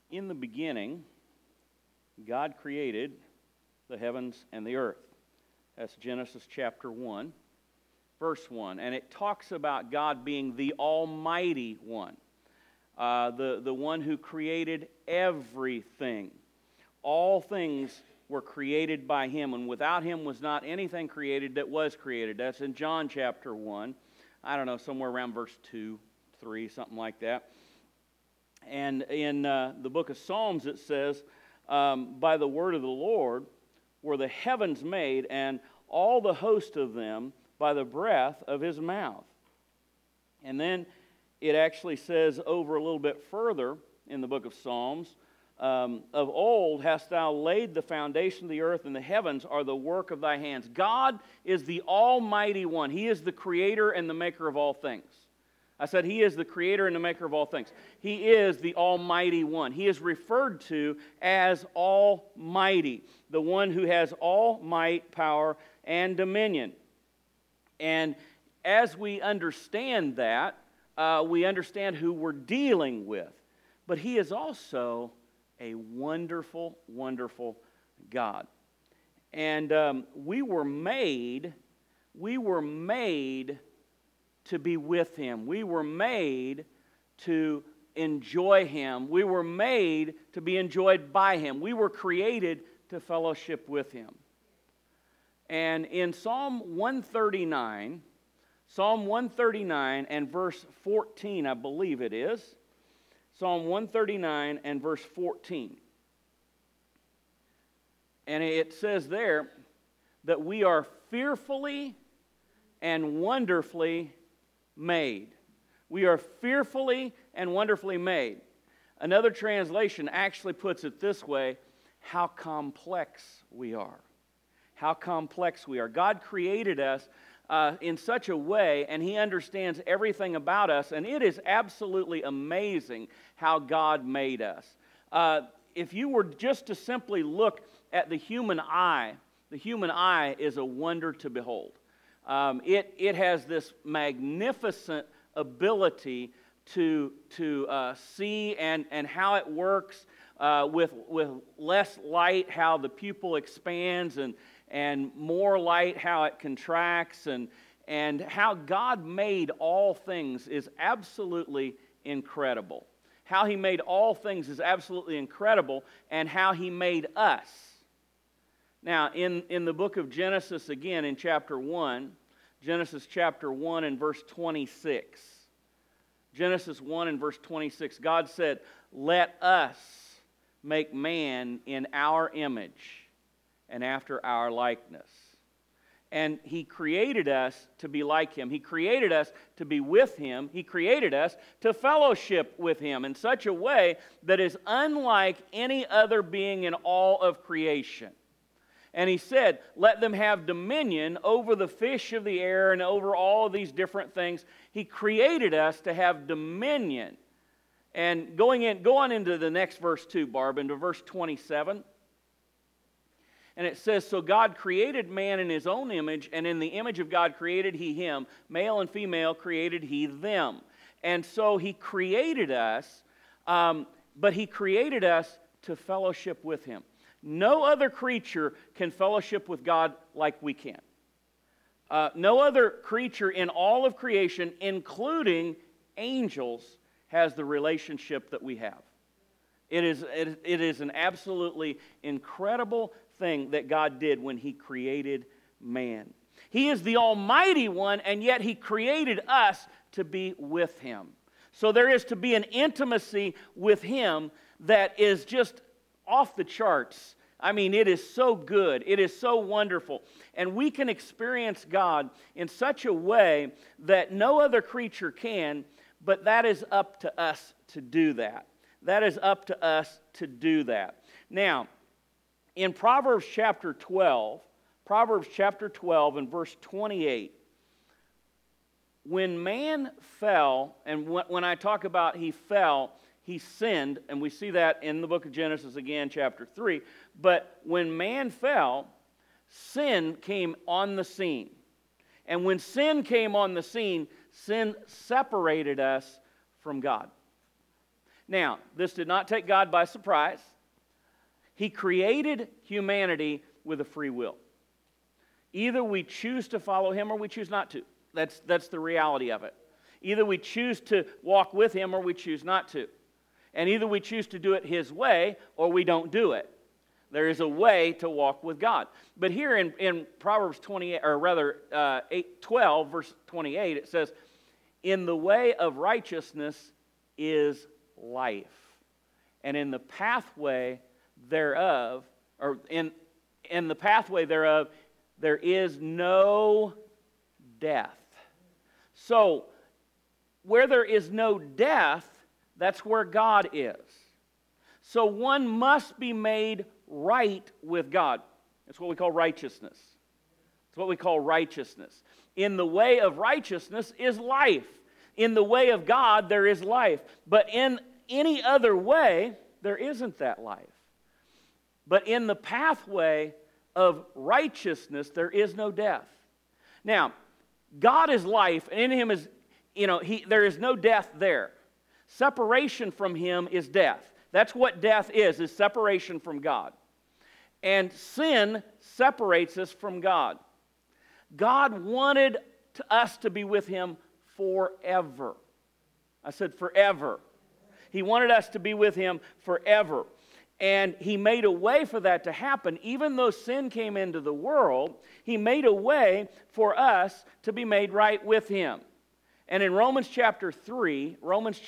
In the beginning, God created the heavens and the earth. That's Genesis chapter 1, verse 1. And it talks about God being the Almighty One, the one who created everything. All things were created by Him, and without Him was not anything created that was created. That's in John chapter 1. I don't know, somewhere around verse 2, 3, something like that. And in the book of Psalms it says, by the word of the Lord were the heavens made, and all the host of them by the breath of His mouth. And then it actually says over a little bit further in the book of Psalms, of old hast thou laid the foundation of the earth, and the heavens are the work of thy hands. God is the Almighty One. He is the creator and the maker of all things. I said He is the creator and the maker of all things. He is the Almighty One. He is referred to as Almighty, the one who has all might, power, and dominion. And as we understand that, we understand who we're dealing with. But He is also a wonderful, wonderful God. And we were made to be with Him. We were made to enjoy Him. We were made to be enjoyed by Him. We were created to fellowship with Him. And in Psalm 139 and verse 14, I believe it is, Psalm 139 and verse 14. And it says there that we are fearfully and wonderfully made. We are fearfully and wonderfully made. Another translation actually puts it this way: how complex we are. How complex we are. God created us in such a way, and He understands everything about us, and it is absolutely amazing how God made us. If you were just to simply look at the human eye is a wonder to behold. It has this magnificent ability to see and how it works with less light, how the pupil expands, and more light, how it contracts, and how God made all things is absolutely incredible. How He made all things is absolutely incredible, and how He made us. Now, in the book of Genesis, again, in chapter 1, Genesis chapter 1 and verse 26. Genesis 1 and verse 26, God said, "Let us make man in our image and after our likeness." And He created us to be like Him. He created us to be with Him. He created us to fellowship with Him in such a way that is unlike any other being in all of creation. And He said, let them have dominion over the fish of the air and over all of these different things. He created us to have dominion. And go on into the next verse too, Barb, into verse 27. And it says, so God created man in His own image, and in the image of God created He him. Male and female created He them. And so He created us, but He created us to fellowship with Him. No other creature can fellowship with God like we can. No other creature in all of creation, including angels, has the relationship that we have. It is an absolutely incredible thing that God did when He created man. He is the Almighty One, and yet He created us to be with Him. So there is to be an intimacy with Him that is just off the charts. I mean, it is so good. It is so wonderful. And we can experience God in such a way that no other creature can, but that is up to us to do that. That is up to us to do that. Now, in Proverbs chapter 12 and verse 28, when man fell, and when I talk about he fell, he sinned, and we see that in the book of Genesis again, chapter 3. But when man fell, sin came on the scene. And when sin came on the scene, sin separated us from God. Now, this did not take God by surprise. He created humanity with a free will. Either we choose to follow Him or we choose not to. That's the reality of it. Either we choose to walk with Him or we choose not to. And either we choose to do it His way or we don't do it. There is a way to walk with God. But here in Proverbs 28, or rather 12, verse 28, it says, "In the way of righteousness is life, and in the pathway thereof, or in the pathway thereof, there is no death." So, where there is no death, that's where God is. So one must be made right with God. That's what we call righteousness. It's what we call righteousness. In the way of righteousness is life. In the way of God, there is life. But in any other way, there isn't that life. But in the pathway of righteousness, there is no death. Now, God is life, and in Him is, there is no death there. Separation from Him is death. That's what death is separation from God. And sin separates us from God. God wanted us to be with Him forever. I said forever. He wanted us to be with Him forever. And He made a way for that to happen. Even though sin came into the world, He made a way for us to be made right with Him. And in Romans chapter 3,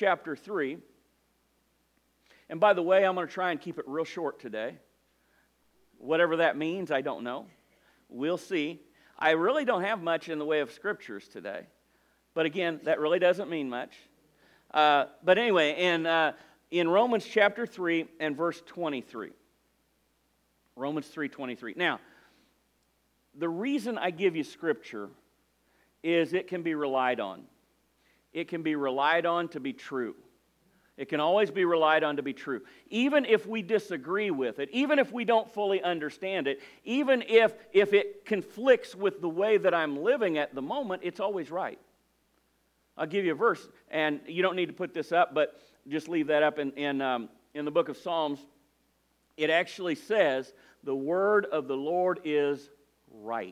and by the way, I'm going to try and keep it real short today. Whatever that means, I don't know. We'll see. I really don't have much in the way of scriptures today. But again, that really doesn't mean much. But anyway, in Romans chapter 3 and verse 23. Romans 3:23. Now, the reason I give you scripture is it can be relied on. It can be relied on to be true. It can always be relied on to be true. Even if we disagree with it, even if we don't fully understand it, even if it conflicts with the way that I'm living at the moment, it's always right. I'll give you a verse, and you don't need to put this up, but just leave that up in the book of Psalms. It actually says, "The word of the Lord is right,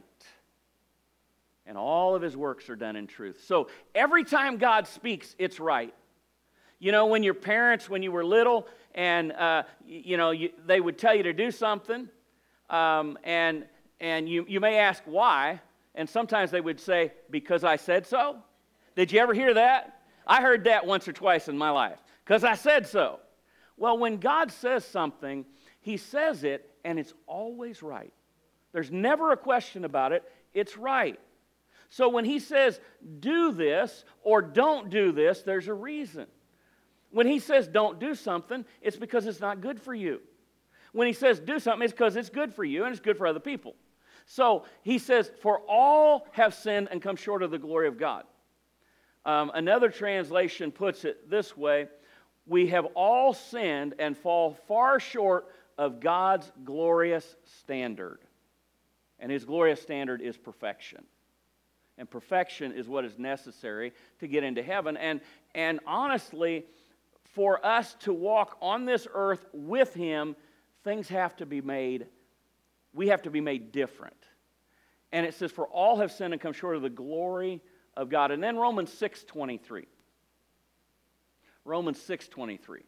and all of His works are done in truth." So every time God speaks, it's right. You know, when your parents, when you were little, and they would tell you to do something, and you may ask why, and sometimes they would say, "Because I said so." Did you ever hear that? I heard that once or twice in my life. "Because I said so." Well, when God says something, He says it, and it's always right. There's never a question about it. It's right. So when He says, "Do this," or "Don't do this," there's a reason. When He says don't do something, it's because it's not good for you. When He says do something, it's because it's good for you and it's good for other people. So He says, "For all have sinned and come short of the glory of God." Another translation puts it this way: "We have all sinned and fall far short of God's glorious standard." And His glorious standard is perfection. And perfection is what is necessary to get into heaven. And honestly, for us to walk on this earth with Him, things have to be made, we have to be made different. And it says, "For all have sinned and come short of the glory of God." And then Romans 6:23. Romans 6:23.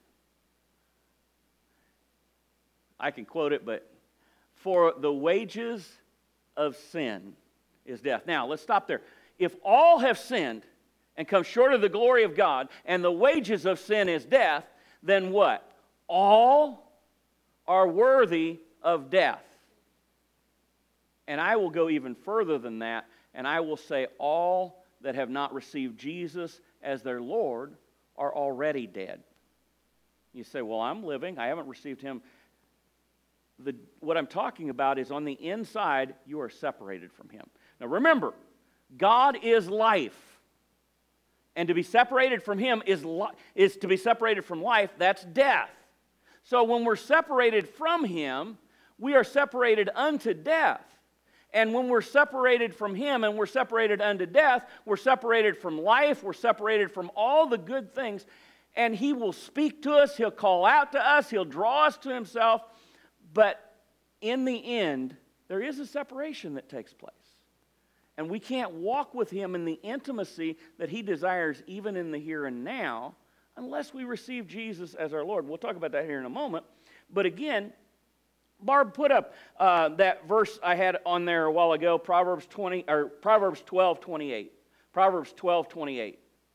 I can quote it, but "For the wages of sin is death." Now, let's stop there. If all have sinned and come short of the glory of God, and the wages of sin is death, then what? All are worthy of death. And I will go even further than that, and I will say all that have not received Jesus as their Lord are already dead. You say, "Well, I'm living. I haven't received Him." What I'm talking about is on the inside, you are separated from Him. Now remember, God is life. And to be separated from Him is to be separated from life. That's death. So when we're separated from Him, we are separated unto death. And when we're separated from Him and we're separated unto death, we're separated from life, we're separated from all the good things. And He will speak to us. He'll call out to us. He'll draw us to Himself. But in the end, there is a separation that takes place. And we can't walk with Him in the intimacy that He desires even in the here and now unless we receive Jesus as our Lord. We'll talk about that here in a moment. But again, Barb put up that verse I had on there a while ago, Proverbs 12:28. Proverbs 12:28.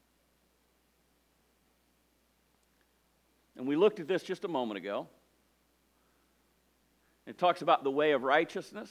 And we looked at this just a moment ago. It talks about the way of righteousness.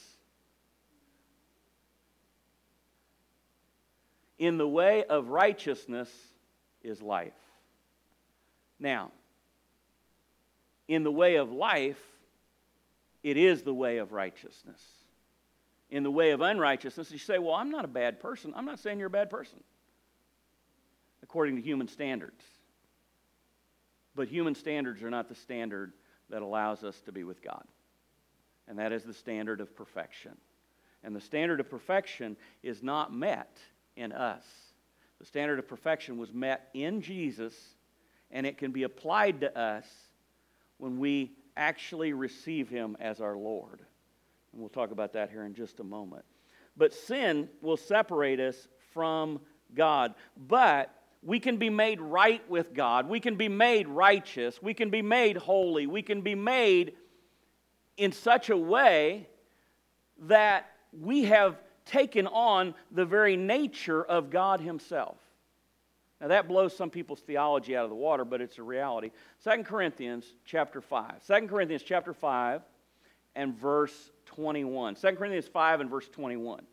In the way of righteousness is life. Now, in the way of life, it is the way of righteousness. In the way of unrighteousness, you say, well, I'm not a bad person. I'm not saying you're a bad person, according to human standards. But human standards are not the standard that allows us to be with God. And that is the standard of perfection. And the standard of perfection is not met in us. The standard of perfection was met in Jesus, and it can be applied to us when we actually receive Him as our Lord. And we'll talk about that here in just a moment. But sin will separate us from God. But we can be made right with God. We can be made righteous. We can be made holy. We can be made in such a way that we have taken on the very nature of God Himself. Now that blows some people's theology out of the water, but it's a reality. 2 Corinthians chapter 5. 2 Corinthians chapter 5 and verse 21. 2 Corinthians 5 and verse 21.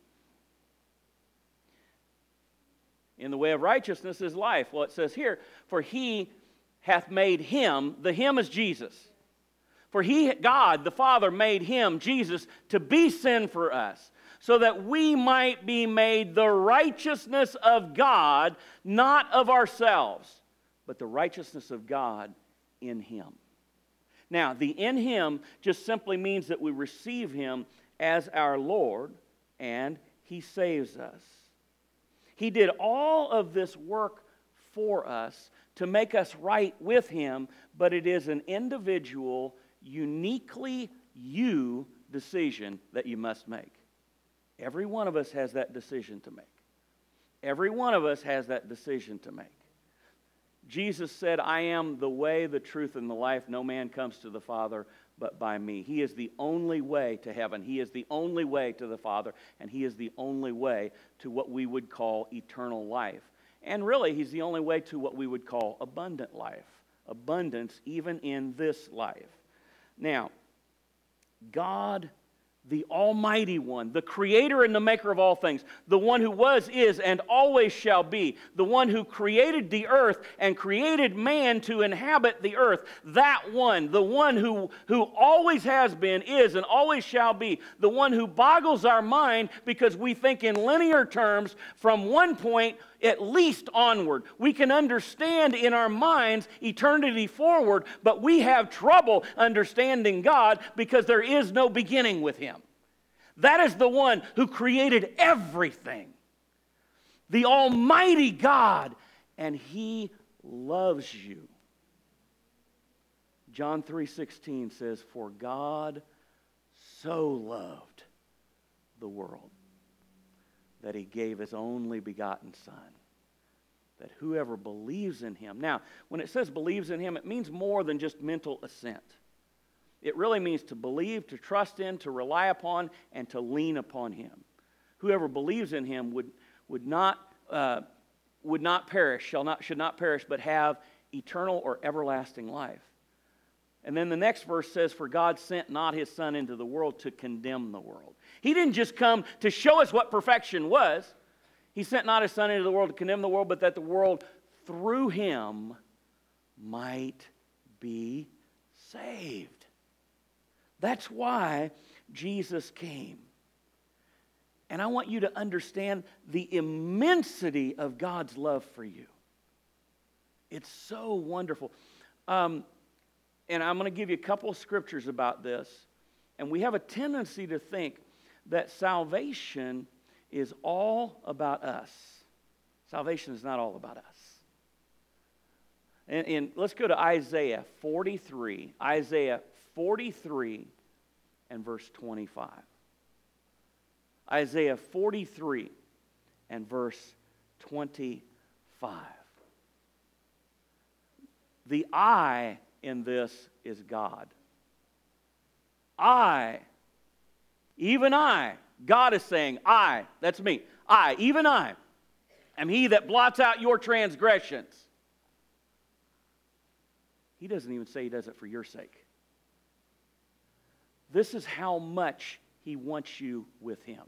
In the way of righteousness is life. Well, it says here, for He hath made Him, the Him is Jesus. For He, God, the Father, made Him, Jesus, to be sin for us, so that we might be made the righteousness of God, not of ourselves, but the righteousness of God in Him. Now, the in Him just simply means that we receive Him as our Lord, and He saves us. He did all of this work for us to make us right with Him, but it is an individual, uniquely you decision that you must make. Every one of us has that decision to make. Every one of us has that decision to make. Jesus said, I am the way, the truth, and the life. No man comes to the Father but by me. He is the only way to heaven. He is the only way to the Father, and He is the only way to what we would call eternal life. And really, He's the only way to what we would call abundant life. Abundance even in this life. Now, God, the Almighty One, the Creator and the Maker of all things, the one who was, is, and always shall be, the one who created the earth and created man to inhabit the earth, that one, the one who always has been, is, and always shall be, the one who boggles our mind because we think in linear terms from one point at least onward. We can understand in our minds eternity forward, but we have trouble understanding God because there is no beginning with Him. That is the one who created everything. The Almighty God, and He loves you. John 3:16 says, for God so loved the world that He gave His only begotten Son, that whoever believes in Him. Now, when it says believes in Him, it means more than just mental assent. It really means to believe, to trust in, to rely upon, and to lean upon Him. Whoever believes in Him would not perish, should not perish, but have eternal or everlasting life. And then the next verse says, for God sent not His Son into the world to condemn the world. He didn't just come to show us what perfection was. He sent not His Son into the world to condemn the world, but that the world through Him might be saved. That's why Jesus came. And I want you to understand the immensity of God's love for you. It's so wonderful. And I'm going to give you a couple of scriptures about this. And we have a tendency to think that salvation is all about us. Salvation is not all about us. And let's go to Isaiah 43. Isaiah 43 and verse 25. Isaiah 43 and verse 25. The I in this is God. Even I, God is saying, that's me. Even I, am he that blots out your transgressions. He doesn't even say he does it for your sake. This is how much he wants you with him.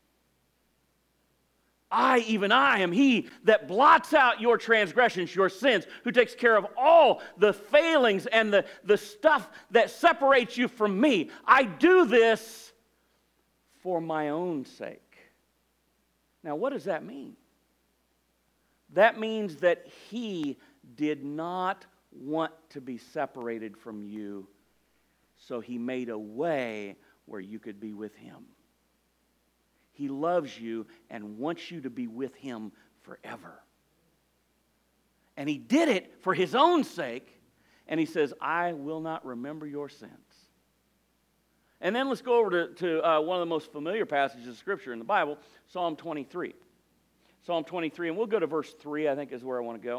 Even I am he that blots out your transgressions, your sins, who takes care of all the failings and the stuff that separates you from me. I do this for my own sake. Now, what does that mean? That means that he did not want to be separated from you, so he made a way where you could be with him. He loves you and wants you to be with him forever. And he did it for his own sake. And he says, I will not remember your sins. And then let's go over to one of the most familiar passages of Scripture in the Bible, Psalm 23. Psalm 23, and we'll go to verse 3, I think is where I want to go.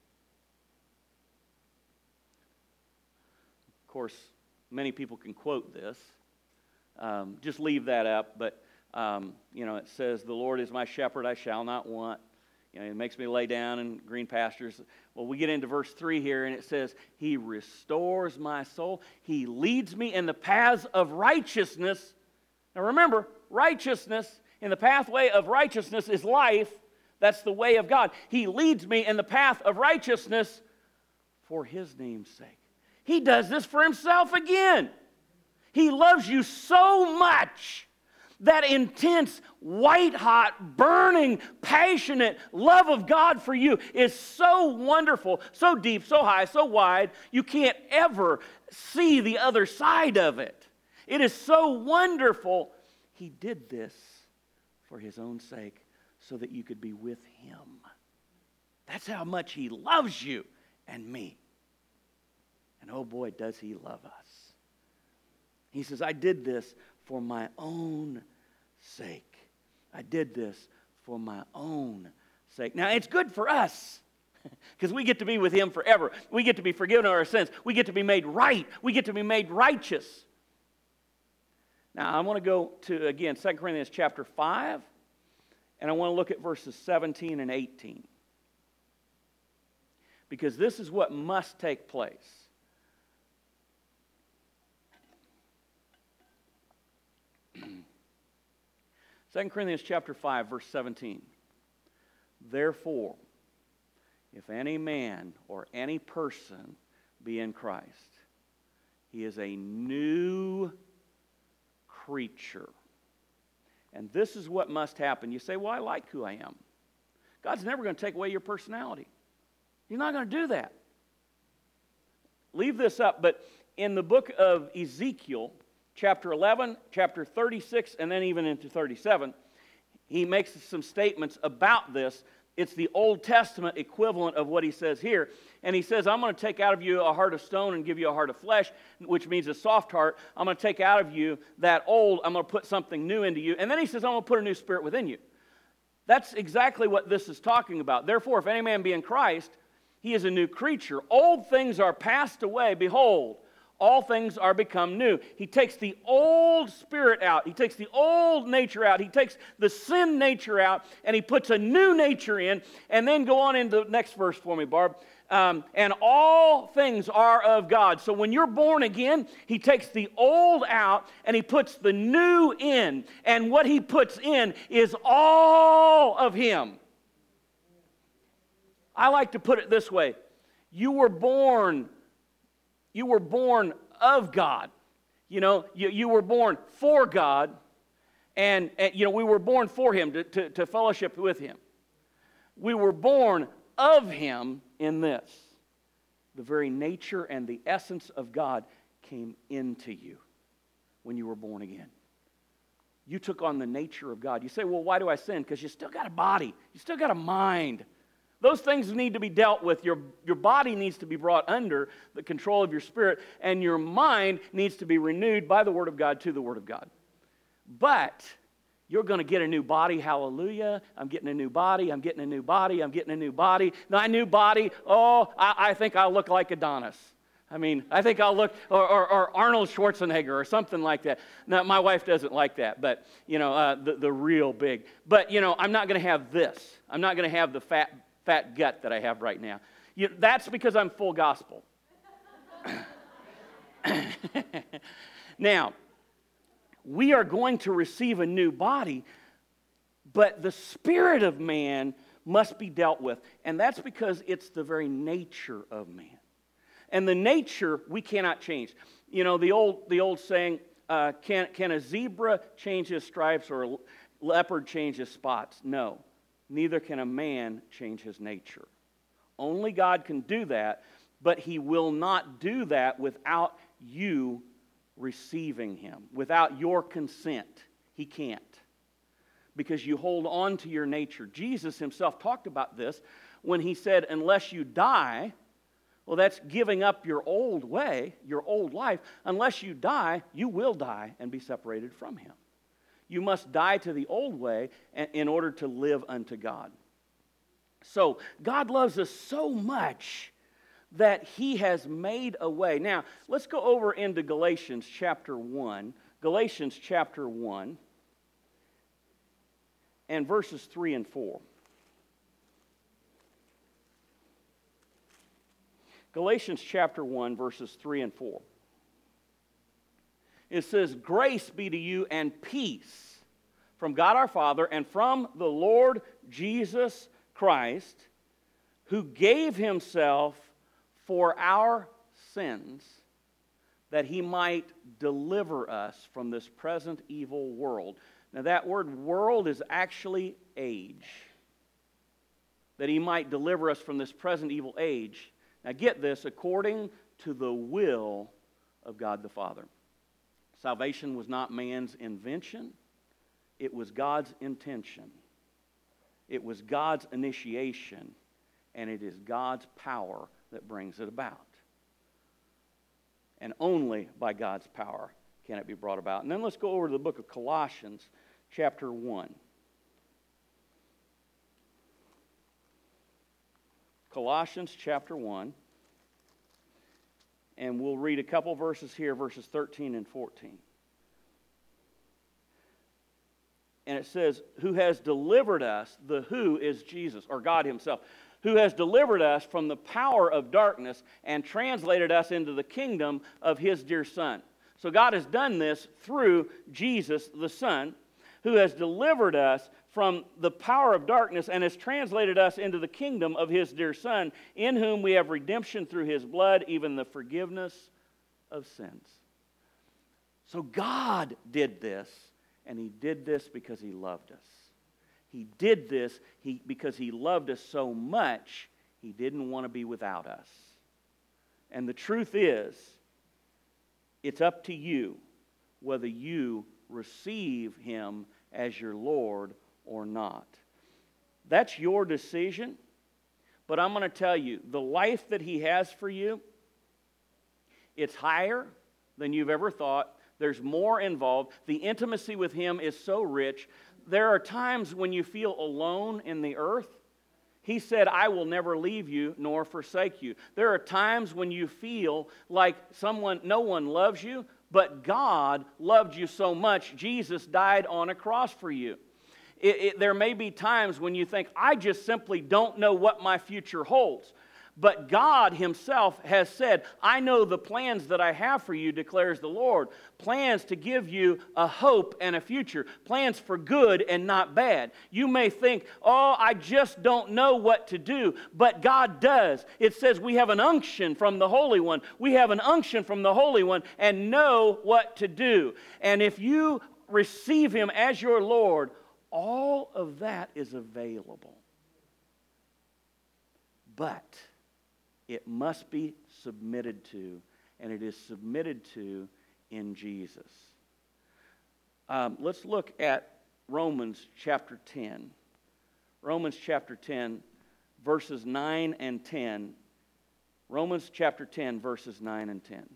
Of course, many people can quote this. Just leave that up, but it says, the Lord is my shepherd, I shall not want. It makes me lay down in green pastures. Well, we get into verse 3 here, and it says, he restores my soul. He leads me in the paths of righteousness. Now remember, righteousness, in the pathway of righteousness is life. That's the way of God. He leads me in the path of righteousness for his name's sake. He does this for himself again. He loves you so much. That intense, white-hot, burning, passionate love of God for you is so wonderful, so deep, so high, so wide, you can't ever see the other side of it. It is so wonderful. He did this for his own sake so that you could be with him. That's how much he loves you and me. And oh boy, does he love us. He says, I did this for my own sake. I did this for my own sake. Now, it's good for us because we get to be with him forever. We get to be forgiven of our sins. We get to be made right. We get to be made righteous. Now, I want to go to, again, 2 Corinthians chapter 5, and I want to look at verses 17 and 18. Because this is what must take place. 2 Corinthians chapter 5, verse 17. Therefore, if any man or any person be in Christ, he is a new creature. And this is what must happen. You say, well, I like who I am. God's never going to take away your personality. He's not going to do that. Leave this up, but in the book of Ezekiel, chapter 11, chapter 36, and then even into 37, he makes some statements about this. It's the Old Testament equivalent of what he says here. And he says, I'm going to take out of you a heart of stone and give you a heart of flesh, which means a soft heart. I'm going to take out of you that old. I'm going to put something new into you. And then he says, I'm going to put a new spirit within you. That's exactly what this is talking about. Therefore, if any man be in Christ, he is a new creature. Old things are passed away. Behold, all things are become new. He takes the old spirit out. He takes the old nature out. He takes the sin nature out, and he puts a new nature in. And then go on into the next verse for me, Barb. And all things are of God. So when you're born again, he takes the old out, and he puts the new in. And what he puts in is all of him. I like to put it this way. You were born of God. You were born for God, and we were born for him, to fellowship with him. We were born of him in this. The very nature and the essence of God came into you when you were born again. You took on the nature of God. You say, well, why do I sin? Because you still got a body. You still got a mind. Those things need to be dealt with. Your body needs to be brought under the control of your spirit, and your mind needs to be renewed by the Word of God to the Word of God. But you're going to get a new body, hallelujah. I'm getting a new body, I'm getting a new body, I'm getting a new body. My new body, I think I'll look like Adonis. I think I'll look, or Arnold Schwarzenegger or something like that. Now, my wife doesn't like that, but, the real big. But, I'm not going to have this. I'm not going to have the fat gut that I have right now. That's because I'm full gospel. Now, we are going to receive a new body, but the spirit of man must be dealt with. And that's because it's the very nature of man. And the nature we cannot change. The old saying, can a zebra change his stripes or a leopard change his spots? No, neither can a man change his nature. Only God can do that, but He will not do that without you receiving Him. Without your consent, He can't. Because you hold on to your nature. Jesus Himself talked about this when He said, unless you die, well, that's giving up your old way, your old life. Unless you die, you will die and be separated from Him. You must die to the old way in order to live unto God. So, God loves us so much that He has made a way. Now, let's go over into Galatians chapter 1. Galatians chapter 1 and verses 3 and 4. Galatians chapter 1, verses 3 and 4. It says, grace be to you and peace from God our Father and from the Lord Jesus Christ, who gave Himself for our sins, that He might deliver us from this present evil world. Now that word world is actually age. That He might deliver us from this present evil age. Now get this, according to the will of God the Father. Salvation was not man's invention. It was God's intention. It was God's initiation. And it is God's power that brings it about. And only by God's power can it be brought about. And then let's go over to the book of Colossians, chapter 1. Colossians chapter 1, and we'll read a couple verses here, verses 13 and 14. And it says, who has delivered us, the who is Jesus, or God Himself, who has delivered us from the power of darkness and translated us into the kingdom of His dear Son. So God has done this through Jesus the Son, who has delivered us from the power of darkness and has translated us into the kingdom of His dear Son, in whom we have redemption through His blood, even the forgiveness of sins. So God did this, and He did this because He loved us. He did this because He loved us so much, He didn't want to be without us. And the truth is, it's up to you whether you receive Him as your Lord or not. That's your decision. But I'm going to tell you, the life that He has for you, it's higher than you've ever thought. There's more involved. The intimacy with Him is so rich. There are times when you feel alone in the earth. He said, I will never leave you nor forsake you. There are times when you feel like no one loves you, but God loved you so much, Jesus died on a cross for you. There may be times when you think, I just simply don't know what my future holds. But God Himself has said, I know the plans that I have for you, declares the Lord. Plans to give you a hope and a future. Plans for good and not bad. You may think, I just don't know what to do. But God does. It says we have an unction from the Holy One. We have an unction from the Holy One and know what to do. And if you receive Him as your Lord, all of that is available. But it must be submitted to, and it is submitted to in Jesus. Let's look at Romans chapter 10. Romans chapter 10, verses 9 and 10. Romans chapter 10, verses 9 and 10.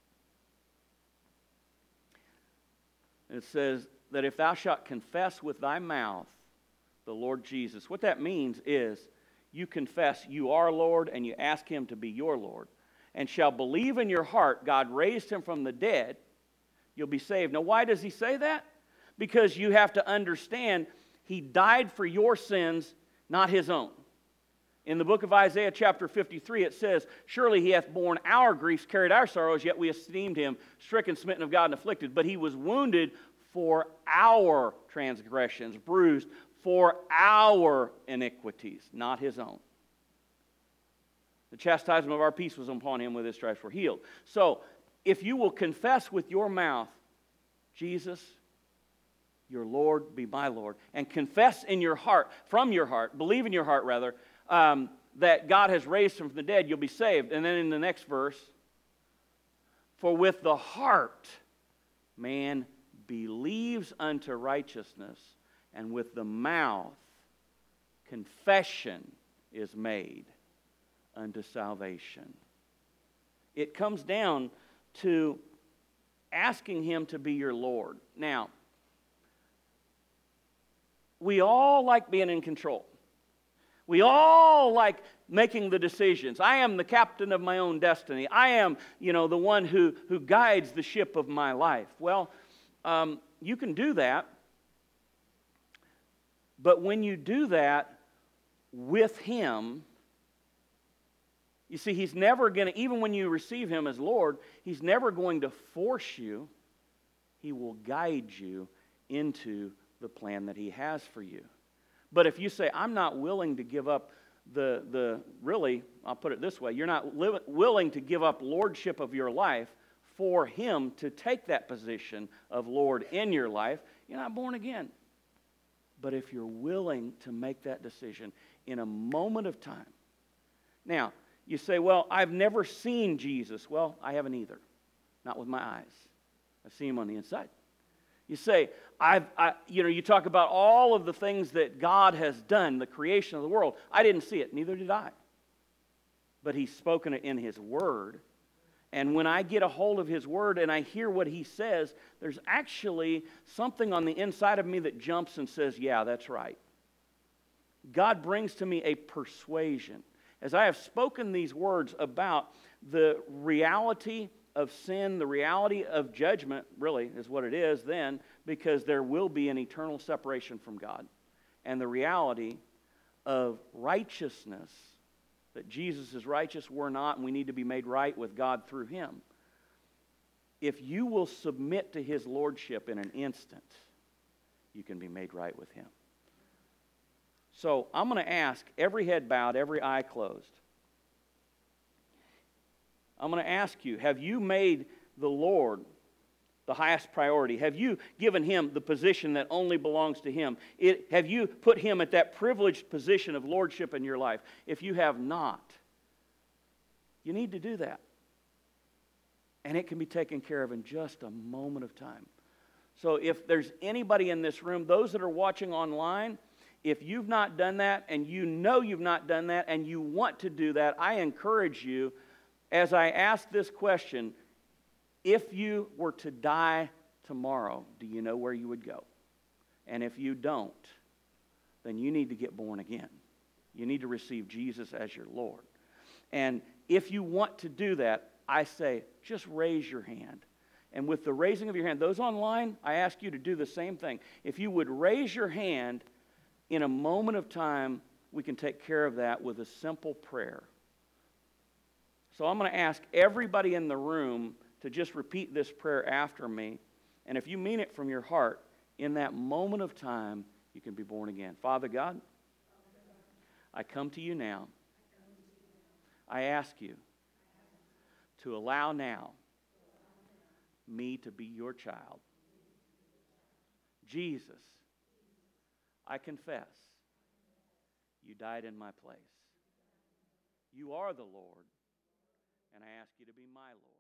It says that if thou shalt confess with thy mouth the Lord Jesus, what that means is you confess you are Lord and you ask Him to be your Lord, and shall believe in your heart God raised Him from the dead, you'll be saved. Now, why does He say that? Because you have to understand He died for your sins, not His own. In the book of Isaiah chapter 53, it says, surely He hath borne our griefs, carried our sorrows, yet we esteemed Him stricken, smitten of God, and afflicted. But He was wounded for our transgressions, bruised for our iniquities, not His own. The chastisement of our peace was upon Him, with His stripes we're healed. So, if you will confess with your mouth, Jesus, your Lord, be my Lord, and confess in your heart, from your heart, believe in your heart rather, that God has raised Him from the dead, you'll be saved. And then in the next verse, for with the heart man believes unto righteousness, and with the mouth confession is made unto salvation. It comes down to asking Him to be your Lord. Now, we all like being in control. We all like making the decisions. I am the captain of my own destiny. I am, the one who guides the ship of my life. Well, you can do that, but when you do that with Him, you see, He's never going to, even when you receive Him as Lord, He's never going to force you. He will guide you into the plan that He has for you. But if you say, I'm not willing to give up really, I'll put it this way, you're not willing to give up lordship of your life for Him to take that position of Lord in your life, you're not born again. But if you're willing to make that decision in a moment of time. Now, you say, well, I've never seen Jesus. Well, I haven't either. Not with my eyes. I've seen Him on the inside. You say, you talk about all of the things that God has done, the creation of the world. I didn't see it, neither did I. But He's spoken it in His Word. And when I get a hold of His Word and I hear what He says, there's actually something on the inside of me that jumps and says, yeah, that's right. God brings to me a persuasion. As I have spoken these words about the reality of sin, the reality of judgment, really, is what it is then, because there will be an eternal separation from God. And the reality of righteousness, that Jesus is righteous, we're not, and we need to be made right with God through Him. If you will submit to His lordship in an instant, you can be made right with Him. So I'm going to ask, every head bowed, every eye closed. I'm going to ask you, have you made the Lord the highest priority? Have you given Him the position that only belongs to Him? Have you put Him at that privileged position of lordship in your life? If you have not, you need to do that. And it can be taken care of in just a moment of time. So if there's anybody in this room, those that are watching online, if you've not done that and you know you've not done that and you want to do that, I encourage you, as I ask this question, if you were to die tomorrow, do you know where you would go? And if you don't, then you need to get born again. You need to receive Jesus as your Lord. And if you want to do that, I say, just raise your hand. And with the raising of your hand, those online, I ask you to do the same thing. If you would raise your hand, in a moment of time, we can take care of that with a simple prayer. So I'm going to ask everybody in the room to just repeat this prayer after me. And if you mean it from your heart, in that moment of time, you can be born again. Father God, I come to you now. I ask you to allow now me to be your child. Jesus, I confess you died in my place. You are the Lord, and I ask you to be my Lord.